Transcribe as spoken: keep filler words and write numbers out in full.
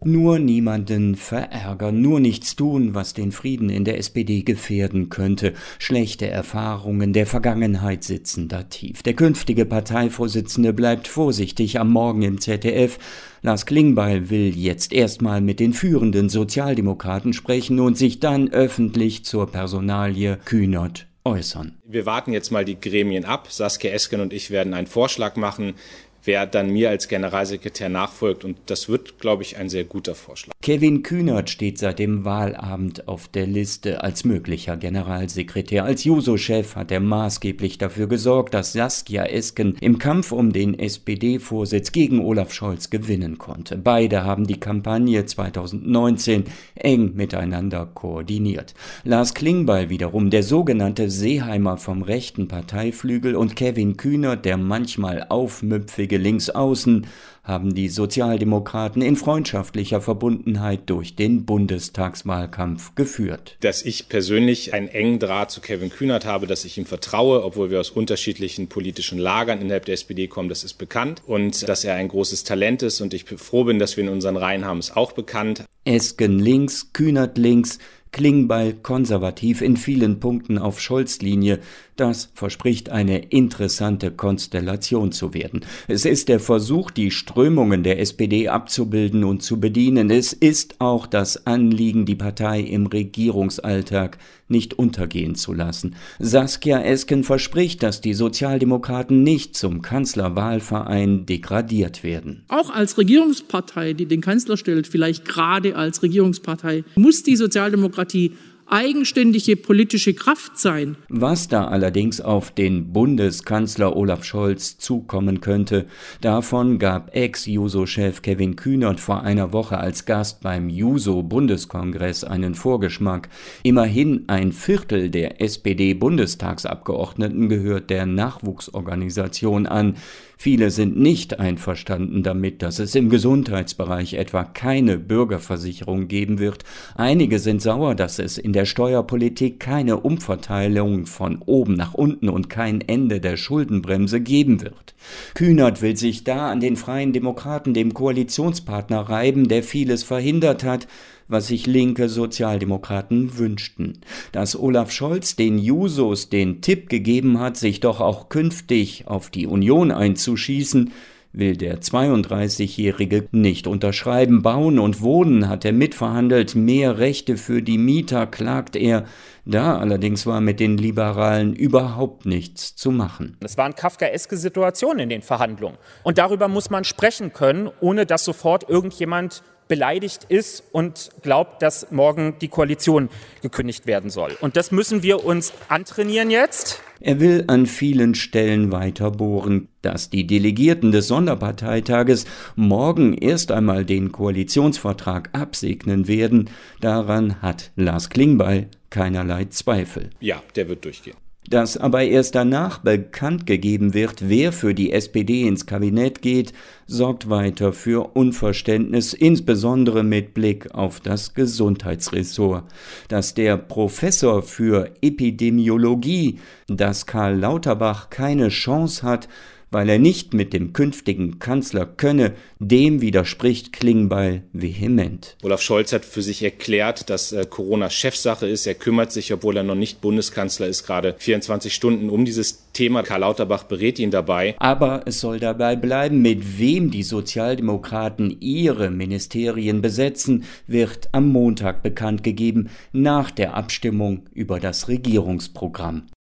Nur niemanden verärgern, nur nichts tun, was den Frieden in der S P D gefährden könnte. Schlechte Erfahrungen der Vergangenheit sitzen da tief. Der künftige Parteivorsitzende bleibt vorsichtig am Morgen im Z D F. Lars Klingbeil will jetzt erstmal mit den führenden Sozialdemokraten sprechen und sich dann öffentlich zur Personalie Kühnert äußern. Wir warten jetzt mal die Gremien ab. Saskia Esken und ich werden einen Vorschlag machen, wer dann mir als Generalsekretär nachfolgt. Und das wird, glaube ich, ein sehr guter Vorschlag. Kevin Kühnert steht seit dem Wahlabend auf der Liste als möglicher Generalsekretär. Als Juso-Chef hat er maßgeblich dafür gesorgt, dass Saskia Esken im Kampf um den S P D-Vorsitz gegen Olaf Scholz gewinnen konnte. Beide haben die Kampagne zweitausendneunzehn eng miteinander koordiniert. Lars Klingbeil wiederum, der sogenannte Seeheimer vom rechten Parteiflügel, und Kevin Kühnert, der manchmal aufmüpfige Linksaußen, haben die Sozialdemokraten in freundschaftlicher Verbundenheit durch den Bundestagswahlkampf geführt. Dass ich persönlich einen engen Draht zu Kevin Kühnert habe, dass ich ihm vertraue, obwohl wir aus unterschiedlichen politischen Lagern innerhalb der S P D kommen, das ist bekannt. Und dass er ein großes Talent ist und ich froh bin, dass wir ihn in unseren Reihen haben, ist auch bekannt. Esken links, Kühnert links, Klingbeil konservativ, in vielen Punkten auf Scholz-Linie. Das verspricht eine interessante Konstellation zu werden. Es ist der Versuch, die Strömungen der S P D abzubilden und zu bedienen. Es ist auch das Anliegen, die Partei im Regierungsalltag nicht untergehen zu lassen. Saskia Esken verspricht, dass die Sozialdemokraten nicht zum Kanzlerwahlverein degradiert werden. Auch als Regierungspartei, die den Kanzler stellt, vielleicht gerade als Regierungspartei, muss die Sozialdemokratie eigenständige politische Kraft sein. Was da allerdings auf den Bundeskanzler Olaf Scholz zukommen könnte, davon gab Ex-Juso-Chef Kevin Kühnert vor einer Woche als Gast beim Juso-Bundeskongress einen Vorgeschmack. Immerhin ein Viertel der S P D-Bundestagsabgeordneten gehört der Nachwuchsorganisation an. Viele sind nicht einverstanden damit, dass es im Gesundheitsbereich etwa keine Bürgerversicherung geben wird. Einige sind sauer, dass es in der Steuerpolitik keine Umverteilung von oben nach unten und kein Ende der Schuldenbremse geben wird. Kühnert will sich da an den Freien Demokraten, dem Koalitionspartner, reiben, der vieles verhindert hat, was sich linke Sozialdemokraten wünschten. Dass Olaf Scholz den Jusos den Tipp gegeben hat, sich doch auch künftig auf die Union einzuschießen, will der zweiunddreißigjährige nicht unterschreiben. Bauen und Wohnen hat er mitverhandelt, mehr Rechte für die Mieter, klagt er. Da allerdings war mit den Liberalen überhaupt nichts zu machen. Es waren kafkaeske Situationen in den Verhandlungen. Und darüber muss man sprechen können, ohne dass sofort irgendjemand beleidigt ist und glaubt, dass morgen die Koalition gekündigt werden soll. Und das müssen wir uns antrainieren jetzt. Er will an vielen Stellen weiter bohren, dass die Delegierten des Sonderparteitages morgen erst einmal den Koalitionsvertrag absegnen werden. Daran hat Lars Klingbeil keinerlei Zweifel. Ja, der wird durchgehen. Dass aber erst danach bekannt gegeben wird, wer für die S P D ins Kabinett geht, sorgt weiter für Unverständnis, insbesondere mit Blick auf das Gesundheitsressort. Dass der Professor für Epidemiologie, dass Karl Lauterbach keine Chance hat, weil er nicht mit dem künftigen Kanzler könne, dem widerspricht Klingbeil vehement. Olaf Scholz hat für sich erklärt, dass äh, Corona Chefsache ist. Er kümmert sich, obwohl er noch nicht Bundeskanzler ist, gerade vierundzwanzig Stunden um dieses Thema. Karl Lauterbach berät ihn dabei. Aber es soll dabei bleiben, mit wem die Sozialdemokraten ihre Ministerien besetzen, wird am Montag bekannt gegeben, nach der Abstimmung über das Regierungsprogramm.